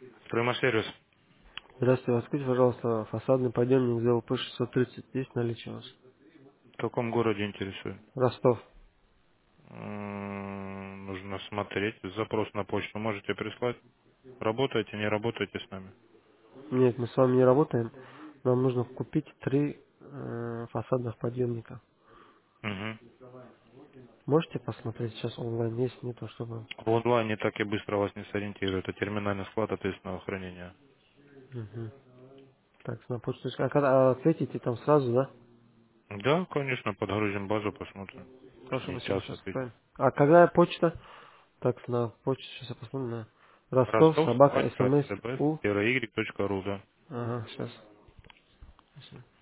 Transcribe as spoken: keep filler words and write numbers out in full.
Прямосервис. Здравствуйте, воскресите, пожалуйста, фасадный подъемник ЗЛП шестьсот тридцать есть наличие у вас? В каком городе интересует? Ростов. М, Нужно смотреть. Запрос на почту можете прислать. Работаете, не работаете с нами? Нет, мы с вами не работаем. Нам нужно купить три э, фасадных подъемника. Угу. Можете посмотреть сейчас онлайн, есть, не то чтобы... В онлайне так и быстро вас не сориентирует. Это терминальный склад ответственного хранения. Мгм. Так, на почту. А когда ответите, там сразу, да? Да, конечно, подгрузим базу, посмотрим. В Хорошо, течение спасибо, часа сейчас ответим. отправим. А когда почта? Так, на почту сейчас я посмотрю. На Ростов, Ростов, собака, собака, смс, цб, у. y точка ру, да. Ага, сейчас.